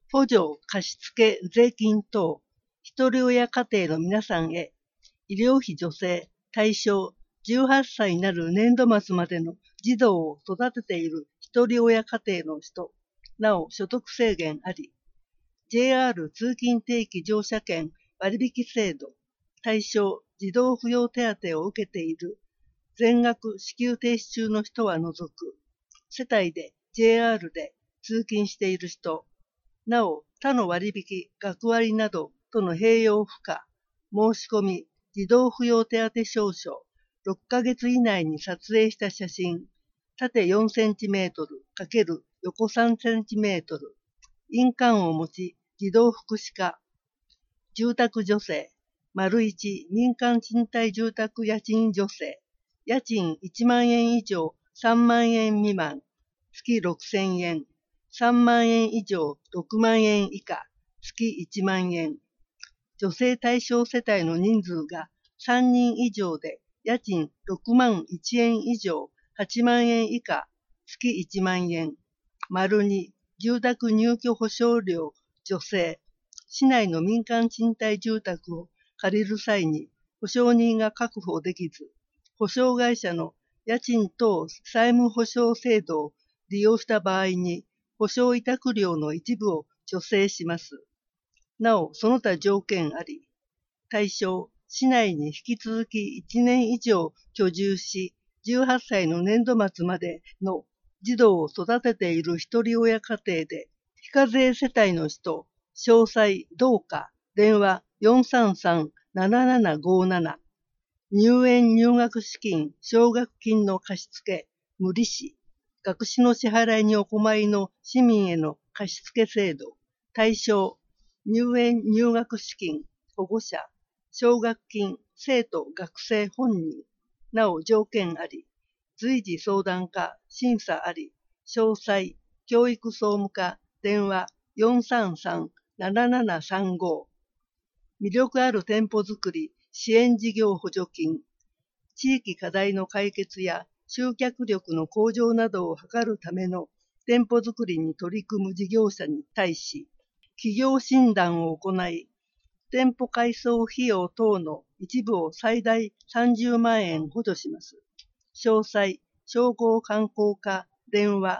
補助貸付税金等、一人親家庭の皆さんへ、医療費助成対象18歳になる年度末までの児童を育てている一人親家庭の人、なお所得制限あり、JR 通勤定期乗車券割引制度、対象児童扶養手当を受けている全額支給停止中の人は除く、世帯で JR で通勤している人、なお他の割引、学割などとの併用不可、申し込み、児童扶養手当証書、6ヶ月以内に撮影した写真、縦4センチメートル×横3センチメートル、印鑑を持ち、児童福祉課、住宅助成、丸1民間賃貸住宅家賃助成、家賃1万円以上3万円未満、月6000円、3万円以上6万円以下、月1万円。助成対象世帯の人数が3人以上で、家賃6万1円以上8万円以下、月1万円。丸2、住宅入居保証料助成。市内の民間賃貸住宅を借りる際に保証人が確保できず、保証会社の家賃等債務保証制度を利用した場合に、保証委託料の一部を助成します。なお、その他条件あり。対象、市内に引き続き1年以上居住し、18歳の年度末までの児童を育てている一人親家庭で、非課税世帯の人、詳細、どうか、電話433-7757、入園入学資金、奨学金の貸付、無利子、学資の支払いにお困りの市民への貸付制度、対象、入園入学資金、保護者、奨学金、生徒、学生本人、なお条件あり、随時相談課、審査あり、詳細、教育総務課、電話433-7735、魅力ある店舗づくり、支援事業補助金、地域課題の解決や集客力の向上などを図るための店舗づくりに取り組む事業者に対し、企業診断を行い、店舗改装費用等の一部を最大30万円補助します。詳細、商工観光課、電話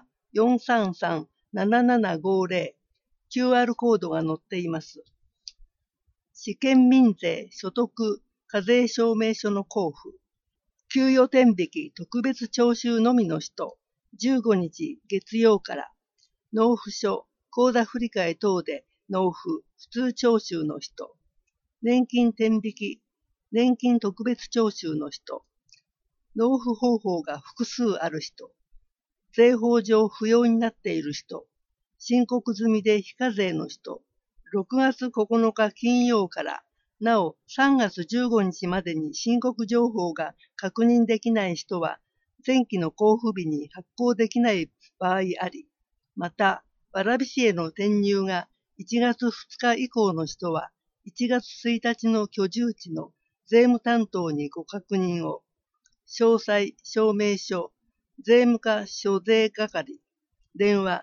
433-7750、QR コードが載っています。市県民税所得課税証明書の交付、給与天引き特別徴収のみの人、15日月曜から、納付書、口座振替等で納付、普通徴収の人、年金天引き、年金特別徴収の人、納付方法が複数ある人、税法上不要になっている人、申告済みで非課税の人、6月9日金曜から、なお3月15日までに申告情報が確認できない人は、前期の交付日に発行できない場合あり、また、蕨市への転入が1月2日以降の人は、1月1日の居住地の税務担当にご確認を。詳細証明書、税務課諸税係、電話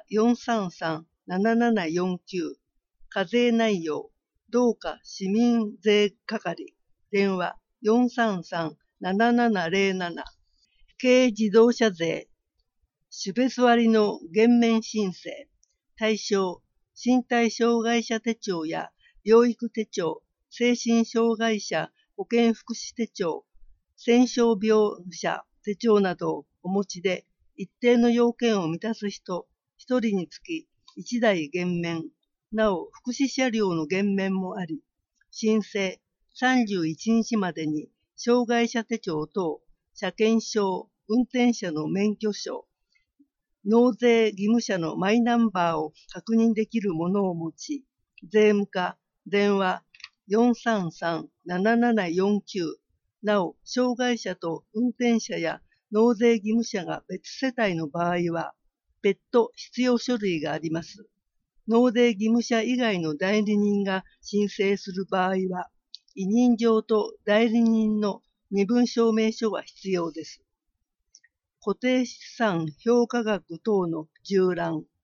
433-7749、課税内容、どうか市民税係、電話433-7707、軽自動車税、種別割の減免申請、対象、身体障害者手帳や療育手帳、精神障害者保健福祉手帳、戦傷病者手帳などをお持ちで、一定の要件を満たす人、一人につき1台減免、なお福祉車両の減免もあり、申請31日までに障害者手帳等、車検証、運転者の免許証、納税義務者のマイナンバーを確認できるものを持ち、税務課、電話433-7749、なお、障害者と運転者や納税義務者が別世帯の場合は、別途必要書類があります。納税義務者以外の代理人が申請する場合は、委任状と代理人の身分証明書が必要です。固定資産評価額等の縦覧、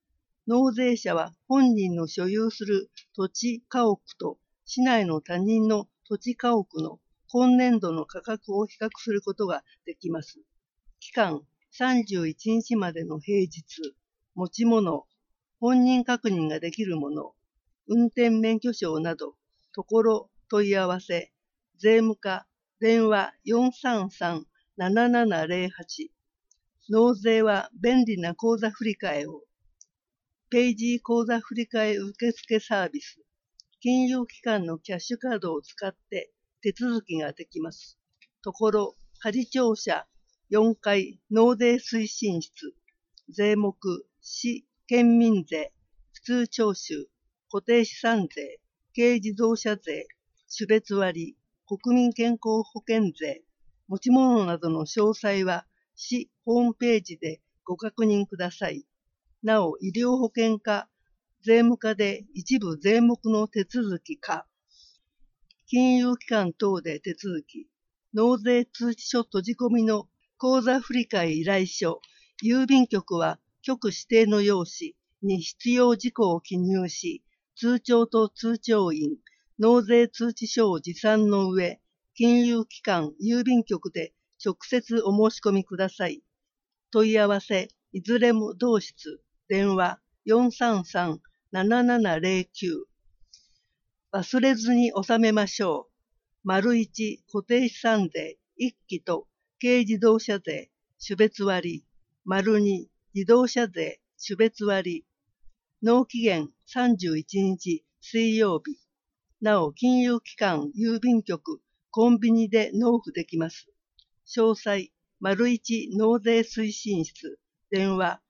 納税者は本人の所有する土地家屋と市内の他人の土地家屋の今年度の価格を比較することができます。期間31日までの平日、持ち物、本人確認ができるもの、運転免許証など、ところ問い合わせ、税務課、電話433-7708、納税は便利な口座振替を、ペイジー口座振替受付サービス、金融機関のキャッシュカードを使って手続きができます。ところ、仮庁舎4階納税推進室、税目、市、県民税、普通徴収、固定資産税、軽自動車税、種別割、国民健康保険税、持ち物などの詳細は市ホームページでご確認ください。なお、医療保険課、税務課で一部税目の手続きか、金融機関等で手続き、納税通知書閉じ込みの口座振替依頼書、郵便局は局指定の用紙に必要事項を記入し、通帳と通帳員、納税通知書を持参の上、金融機関、郵便局で直接お申し込みください。問い合わせ、いずれも同室、電話433-7709。忘れずに納めましょう。丸1、固定資産税1期と軽自動車税種別割。丸2、自動車税種別割。納期限31日水曜日。なお、金融機関、郵便局、コンビニで納付できます。詳細、丸1納税推進室、電話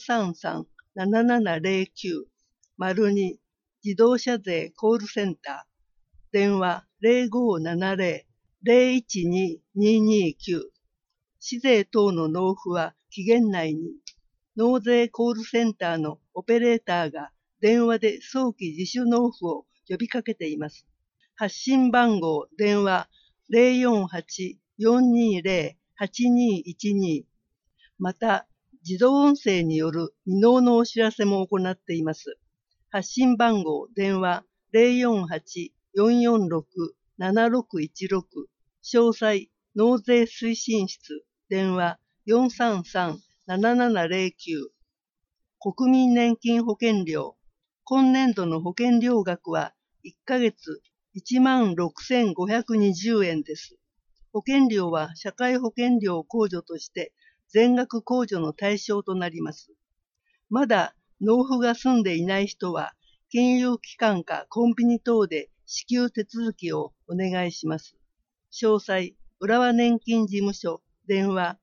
433-7709、丸2自動車税コールセンター、電話0570-012229、市税等の納付は期限内に、納税コールセンターのオペレーターが電話で早期自主納付を呼びかけています。発信番号、電話048-420-8212、また、自動音声による未納のお知らせも行っています。発信番号、電話048-446-7616、詳細、納税推進室、電話433-7709、国民年金保険料、今年度の保険料額は1ヶ月16,520円です。保険料は社会保険料控除として全額控除の対象となります。まだ納付が済んでいない人は、金融機関かコンビニ等で支給手続きをお願いします。詳細、浦和年金事務所、電話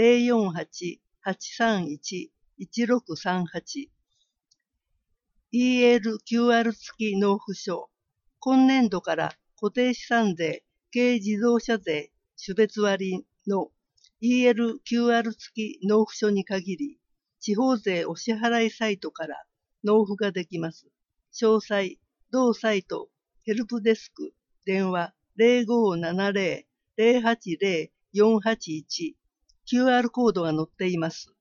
048-831-1638。ELQR 付き納付書。今年度から固定資産税、軽自動車税、種別割の ELQR 付き納付書に限り、地方税お支払いサイトから納付ができます。詳細、同サイト、ヘルプデスク、電話0570-080-481、QR コードが載っています。